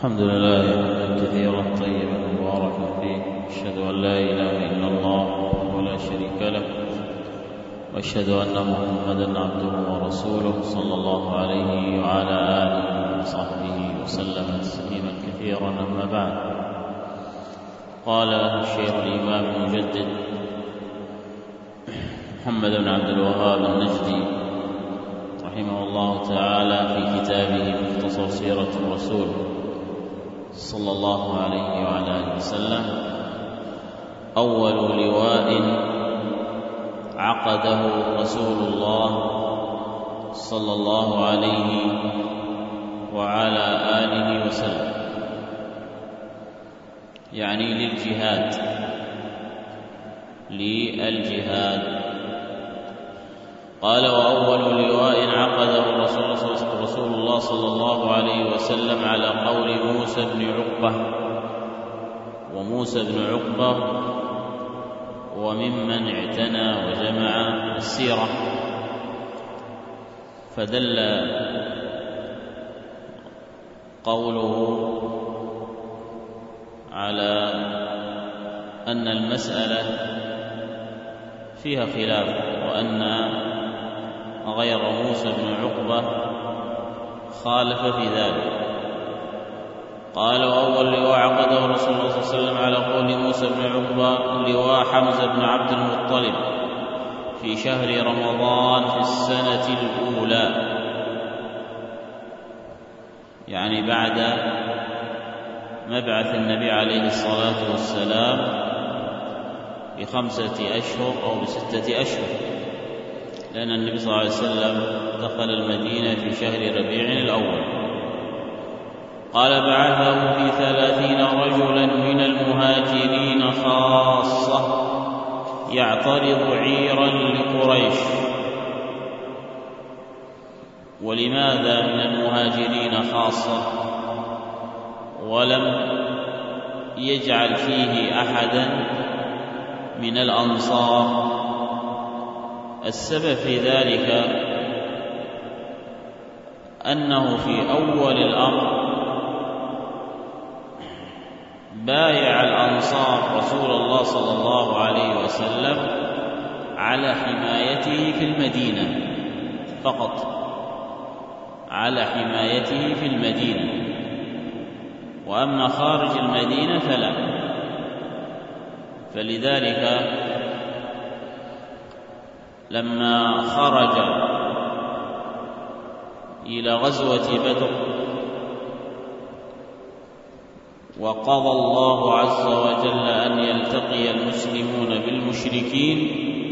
الحمد لله حمدا كثيرا طيبا مباركا فيه، أشهد أن لا إله إلا الله ولا شريك له، وأشهد أن محمدا عبده ورسوله صلى الله عليه وعلى آله وصحبه وسلم تسليما كثيرا. أما بعد، قال الشيخ الإمام المجدد محمد بن عبد الوهاب النجدي رحمه الله تعالى في كتابه مختصر سيرة الرسول صلى الله عليه وعلى آله وسلم: أول لواء عقده رسول الله صلى الله عليه وعلى آله وسلم، يعني للجهاد. قال: وأول لواء عقده رسول الله صلى الله عليه وسلم على قول موسى بن عقبة. وموسى بن عقبة وممن اعتنى وجمع السيرة، فدل قوله على أن المسألة فيها خلاف، وأن غير موسى بن عقبة خالف في ذلك. قال: وأول لواء عقده رسول الله صلى الله عليه وسلم على قول موسى بن عقبة لواء حمزة بن عبد المطلب في شهر رمضان في السنة الأولى، يعني بعد مبعث النبي عليه الصلاة والسلام ب5 أشهر أو ب6 أشهر، لأن النبي صلى الله عليه وسلم دخل المدينة في شهر ربيع الأول. قال: بعثه في 30 رجلا من المهاجرين خاصة يعترض عيرا لقريش. ولماذا من المهاجرين خاصة ولم يجعل فيه أحدا من الأنصار؟ السبب في ذلك أنه في أول الأمر بايع الأنصار رسول الله صلى الله عليه وسلم على حمايته في المدينة فقط، على حمايته في المدينة، وأما خارج المدينة فلا. فلذلك لما خرج إلى غزوة بدر وقضى الله عز وجل أن يلتقي المسلمون بالمشركين،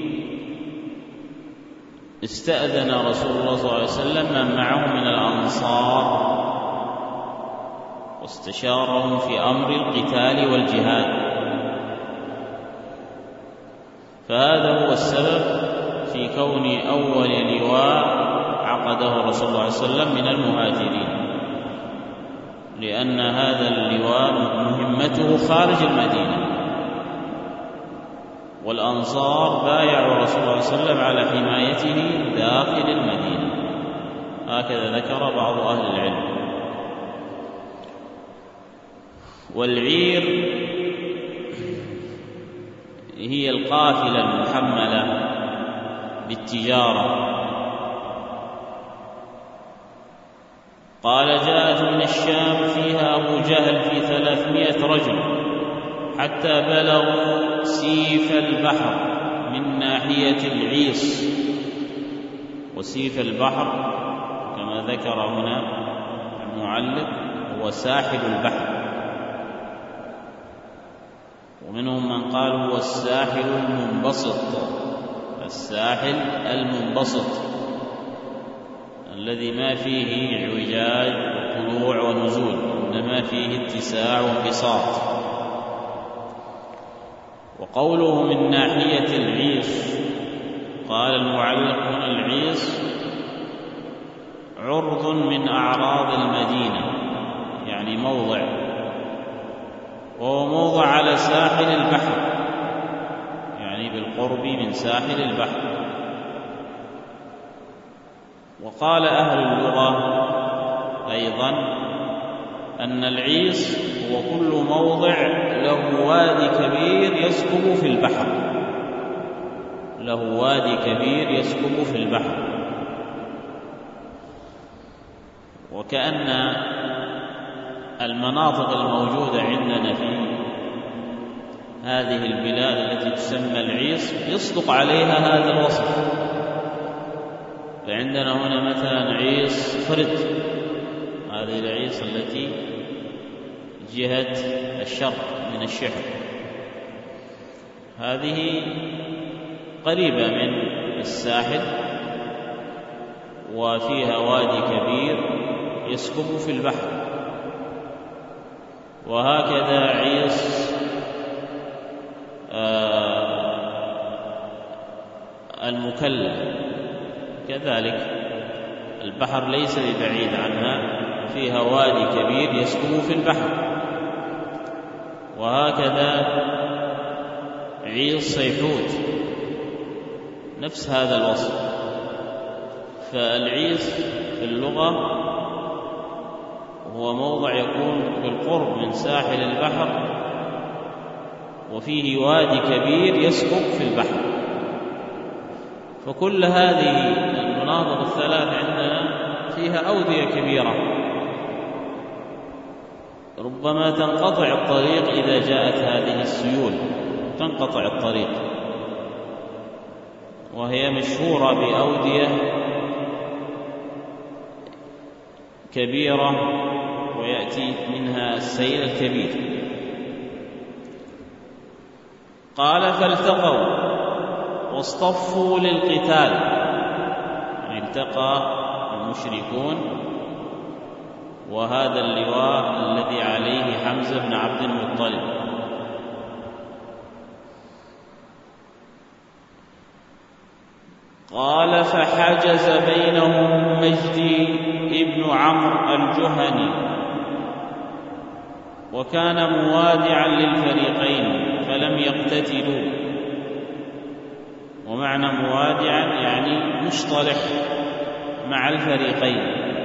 استأذن رسول الله صلى الله عليه وسلم من معه من الأنصار واستشارهم في أمر القتال والجهاد. فهذا هو السبب في كون أول لواء عقده رسول الله صلى الله عليه وسلم من المهاجرين، لأن هذا اللواء مهمته خارج المدينة، والأنصار بايعوا رسول الله صلى الله عليه وسلم على حمايته داخل المدينة. هكذا ذكر بعض أهل العلم. والعير هي القافلة المحملة بالتجارة. قال: جاءت من الشام فيها أبو جهل في 300 رجل حتى بلغوا سيف البحر من ناحية العيص. وسيف البحر كما ذكر هنا المعلق هو ساحل البحر، ومنهم من قال هو الساحل المنبسط، الساحل المنبسط الذي ما فيه اعوجاج وطلوع ونزول، إنما فيه اتساع وانبساط. وقوله من ناحية العيص، قال المعلق هنا العيص عرض من أعراض المدينة، يعني موضع، وهو موضع على ساحل البحر، يعني بالقرب من ساحل البحر. وقال أهل اللغة أيضا أن العيص هو كل موضع له وادي كبير يسكب في البحر، له وادي كبير يسكب في البحر. وكأن المناطق الموجودة عندنا في هذه البلاد التي تسمى العيص يصدق عليها هذا الوصف. فعندنا هنا مثلا عيص فرد، هذه العيص التي جهة الشرق من الشحر، هذه قريبة من الساحل وفيها وادي كبير يسكب في البحر. وهكذا عيص المكلا كذلك، البحر ليس ببعيد عنها، فيها وادي كبير يسكب في البحر. وهكذا عيص صيحوت نفس هذا الوصف. فالعيص في اللغة هو موضع يكون بالقرب من ساحل البحر وفيه وادي كبير يسكب في البحر. فكل هذه المناطق الثلاث عندنا فيها أودية كبيرة، ربما تنقطع الطريق إذا جاءت هذه السيول، تنقطع الطريق، وهي مشهورة بأودية كبيرة ويأتي منها السيل الكبير. قال فالتقوا واصطفوا للقتال، يعني التقى المشركون وهذا اللواء الذي عليه حمزة بن عبد المطلب. قال فحجز بينهم مجدي ابن عمرو الجهني، وكان موادعا للفريقين فلم يقتتلوا. ومعنى موادعا يعني مصطلح مع الفريقين،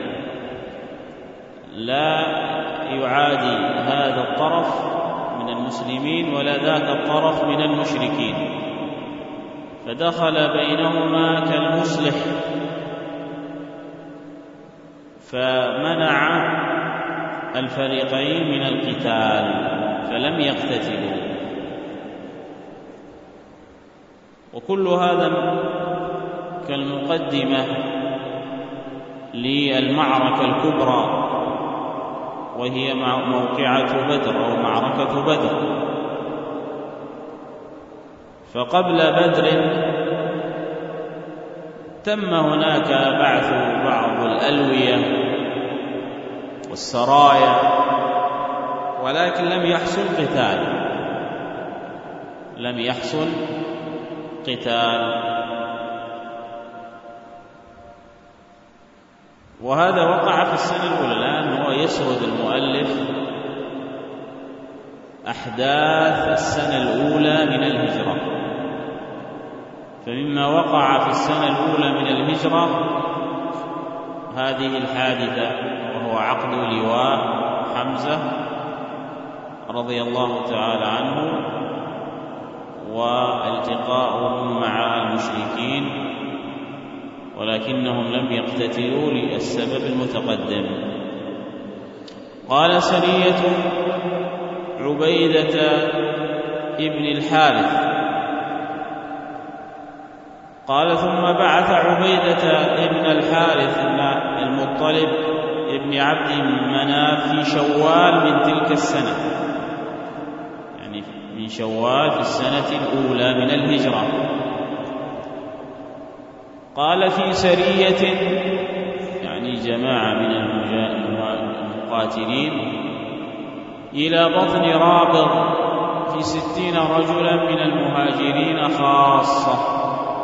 لا يعادي هذا الطرف من المسلمين ولا ذاك الطرف من المشركين، فدخل بينهما كالمصلح فمنع الفريقين من القتال فلم يقتتلوا. وكل هذا كالمقدمة للمعركة الكبرى وهي موقعة بدر أو معركة بدر. فقبل بدر تم هناك بعث بعض الألوية والسرايا، ولكن لم يحصل قتال، لم يحصل قتال. وهذا وقع في السنة الأولى. الآن هو يسرد المؤلف أحداث السنة الأولى من الهجرة. فمما وقع في السنة الأولى من الهجرة هذه الحادثة، وهو عقد لواء حمزة رضي الله تعالى عنه والتقاؤهم مع المشركين، ولكنهم لم يقتتلوا للسبب المتقدم. قال سرية عبيدة ابن الحارث. قال ثم بعث عبيدة ابن الحارث بن المطلب ابن عبد مناف في شوال من تلك السنة، يعني من شوال في السنة الأولى من الهجرة. قال في سرية، يعني جماعة من المقاتلين، إلى بطن رابغ في 60 رجلا من المهاجرين خاصة.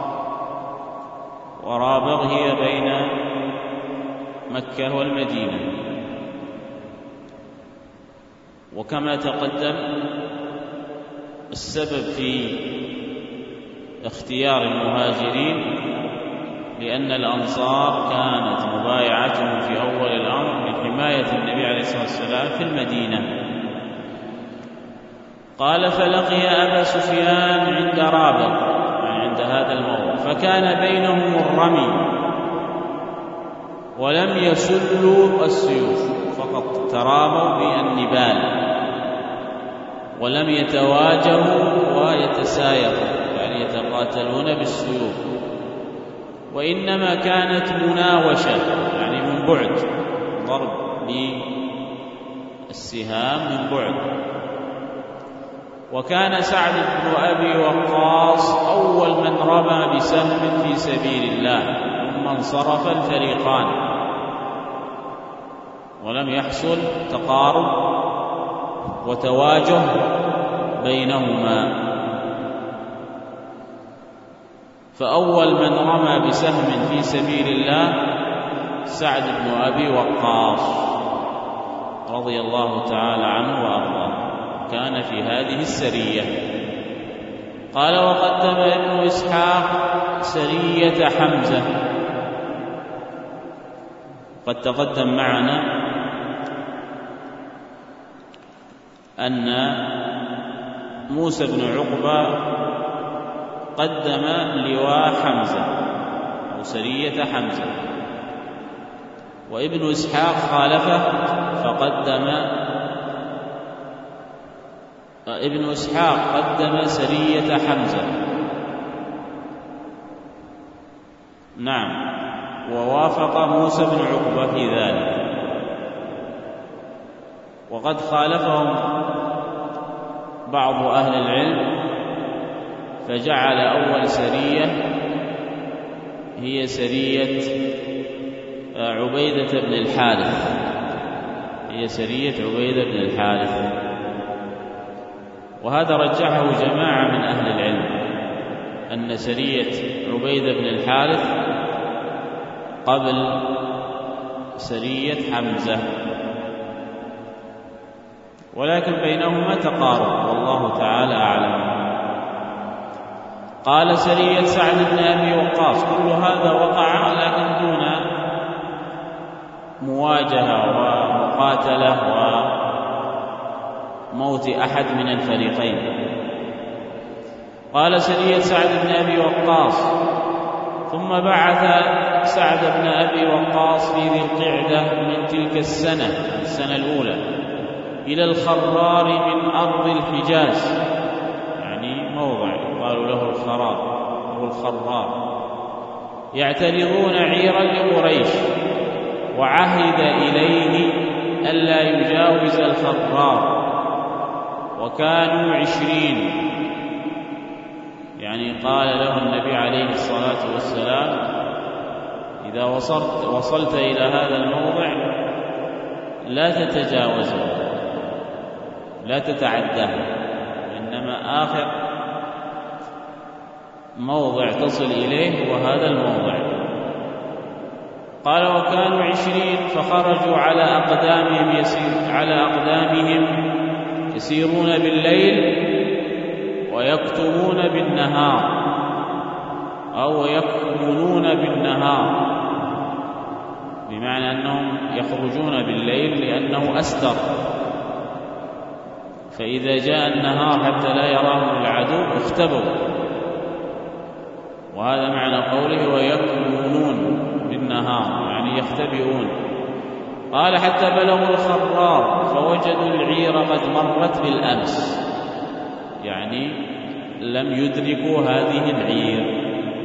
ورابغ هي بين مكة والمدينة. وكما تقدم السبب في اختيار المهاجرين لأن الأنصار كانت مبايعتهم في أول الأمر لحماية النبي عليه الصلاة والسلام في المدينة. قال: فلقي أبا سفيان عند رابغ، يعني عند هذا الموضع، فكان بينهم الرمي ولم يسلوا السيوف، فقط تراموا بالنبال ولم يتواجهوا ويتسايروا، يعني يتقاتلون بالسيوف، وإنما كانت مناوشة، يعني من بعد، ضرب بالسهام من بعد. وكان سعد بن أبي وقاص أول من رمى بسهم في سبيل الله، ثم انصرف الفريقان ولم يحصل تقارب وتواجه بينهما. فأول من رمى بسهم في سبيل الله سعد بن أبي وقاص رضي الله تعالى عنه وأرضاه، كان في هذه السرية. قال: وقدم ابن إسحاق سرية حمزة. قد تقدم معنا أن موسى بن عقبة قدم لواء حمزة أو سرية حمزة، وابن إسحاق خالفه فقدم ابن إسحاق قدم سرية حمزة، نعم، ووافق موسى بن عقبة في ذلك. وقد خالفهم بعض أهل العلم فجعل أول سرية هي سرية عبيدة بن الحارث، هي سرية عبيدة بن الحارث، وهذا رجحه جماعة من أهل العلم، أن سرية عبيدة بن الحارث قبل سرية حمزة، ولكن بينهما تقارب والله تعالى أعلم. قال: سرية سعد بن أبي وقاص، كل هذا وقع لكن دون مواجهة ومقاتلة وموت أحد من الفريقين. قال: سرية سعد بن أبي وقاص، ثم بعث سعد بن أبي وقاص في ذي القعدة من تلك السنة الأولى إلى الخرار من أرض الحجاز، يعني موضع يقال له الخرار، يعترضون عيرا لقريش، وعهد إليه ألا يجاوز الخرار، وكانوا 20. يعني قال له النبي عليه الصلاة والسلام: إذا وصلت إلى هذا الموضع لا تتجاوزه، لا تتعداه، إنما آخر موضع تصل إليه وهذا الموضع. قال: وكانوا 20 فخرجوا على أقدامهم يسيرون بالليل ويكتمون بالنهار، أو يكمنون بالنهار، بمعنى أنهم يخرجون بالليل لأنه أستر، فإذا جاء النهار حتى لا يراهم العدو اختبوا، وهذا معنى قوله ويكمنون بالنهار، يعني يختبئون. قال: حتى بلغوا الخرار فوجدوا العير قد مرت بالأمس، يعني لم يدركوا هذه العير.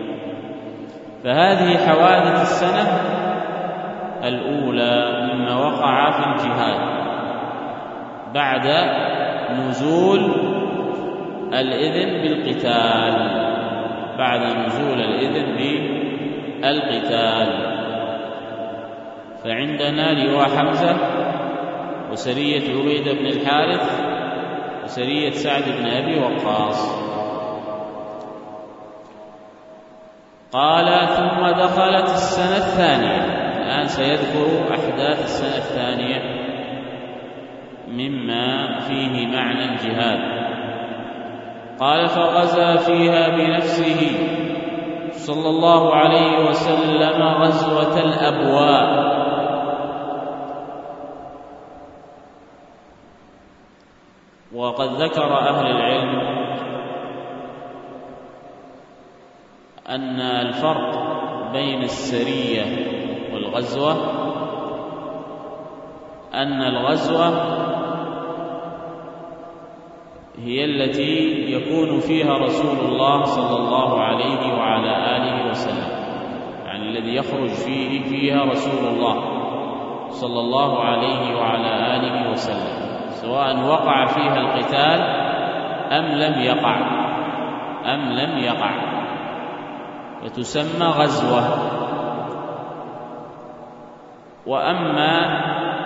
فهذه حوادث السنة الأولى مما وقع في الجهاد بعد نزول الإذن بالقتال، بعد نزول الإذن بالقتال. فعندنا لواء حمزة، وسرية عبيدة بن الحارث، وسرية سعد بن أبي وقاص. قال: ثم دخلت السنة الثانية. الآن سيذكر أحداث السنة الثانية مما فيه معنى الجهاد. قال: فغزا فيها بنفسه صلى الله عليه وسلم غزوة الأبواء. وقد ذكر أهل العلم أن الفرق بين السرية والغزوة أن الغزوة هي التي يكون فيها رسول الله صلى الله عليه وعلى آله وسلم، يعني الذي يخرج فيها رسول الله صلى الله عليه وعلى آله وسلم، سواء وقع فيها القتال أم لم يقع فتسمى غزوة. وأما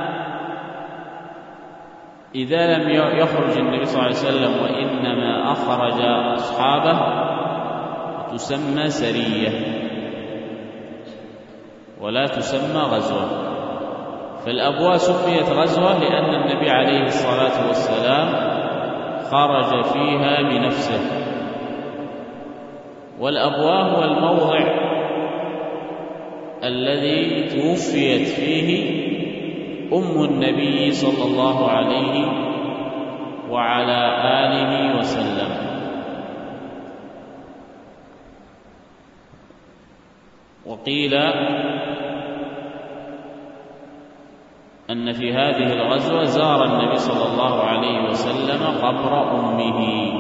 إذا لم يخرج النبي صلى الله عليه وسلم وإنما أخرج أصحابه تسمى سرية ولا تسمى غزوة. فالأبواء سميت غزوة لأن النبي عليه الصلاة والسلام خرج فيها بنفسه، والأبواء هو الموضع الذي توفيت فيه أم النبي صلى الله عليه وعلى آله وسلم. وقيل أن في هذه الغزوة زار النبي صلى الله عليه وسلم قبر أمه.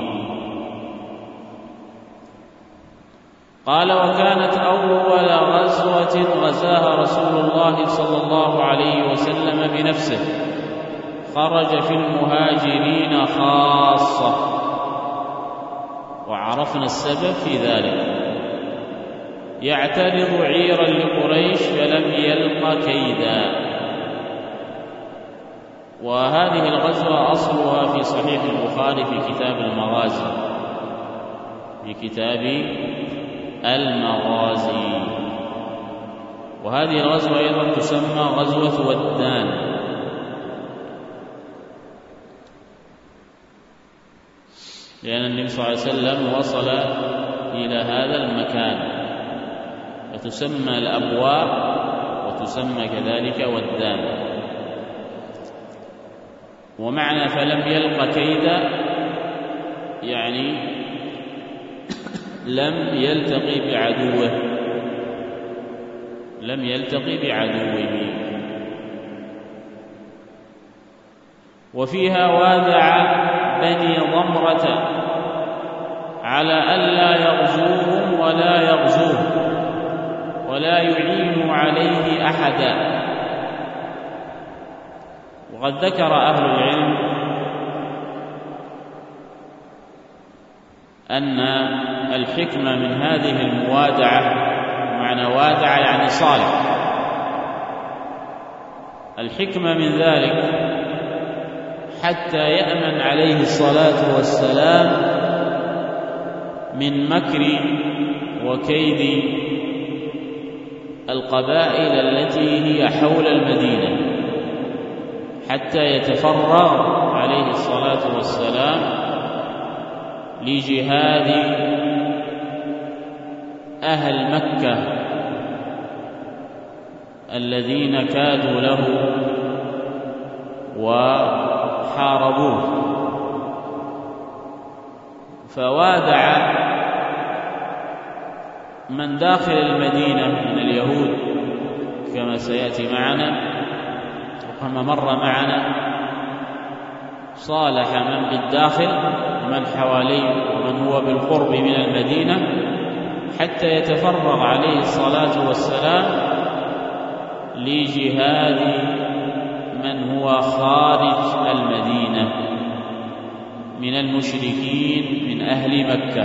قال: وكانت أول غزوة غزاها رسول الله صلى الله عليه وسلم بنفسه، خرج في المهاجرين خاصة، وعرفنا السبب في ذلك، يعترض عيرا لقريش فلم يلق كيدا. وهذه الغزوة أصلها في صحيح البخاري في كتاب المغازي، في كتاب المغازي. وهذه الغزوة أيضا تسمى غزوة ودان، لأن النبي صلى الله عليه وسلم وصل إلى هذا المكان، فتسمى الأبواء وتسمى كذلك ودان. ومعنى فلم يلق كيدا يعني لم يلتقي بعدوه. وفيها وادع بني ضمرة على ألا يغزوهم ولا يغزوه ولا يعين عليه أحدا. وقد ذكر أهل العلم أن الحكمة من هذه الموادعة، معنى وادع يعني صالح، الحكمة من ذلك حتى يأمن عليه الصلاة والسلام من مكر وكيد القبائل التي هي حول المدينة، حتى يتفرغ عليه الصلاة والسلام لجهاد أهل مكة الذين كادوا له وحاربوه. فوادع من داخل المدينة من اليهود كما سيأتي معنا وكما مر معنا، صالح من بالداخل ومن حواليه ومن هو بالقرب من المدينة حتى يتفرغ عليه الصلاة والسلام لجهاد من هو خارج المدينة من المشركين من أهل مكة.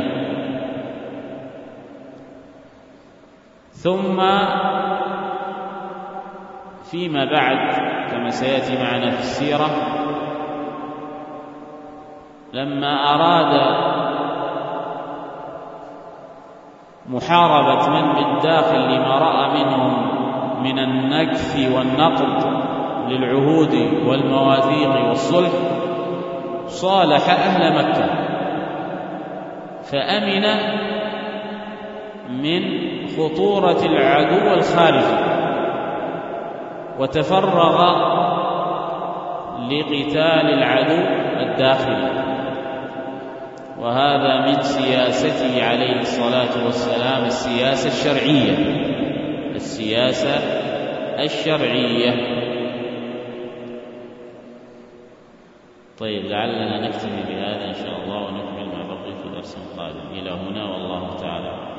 ثم فيما بعد كما سيأتي معنا في السيرة، لما أراد محاربة من بالداخل لما رأى منهم من النكث والنقض للعهود والمواثيق والصلح، صالح أهل مكة، فأمن من خطورة العدو الخارجي وتفرغ لقتال العدو الداخلي، وهذا من سياسته عليه الصلاة والسلام السياسة الشرعية. طيب، لعلنا نكتفي بهذا إن شاء الله ونكمل مع بقية في درس قادم. إلى هنا والله تعالى.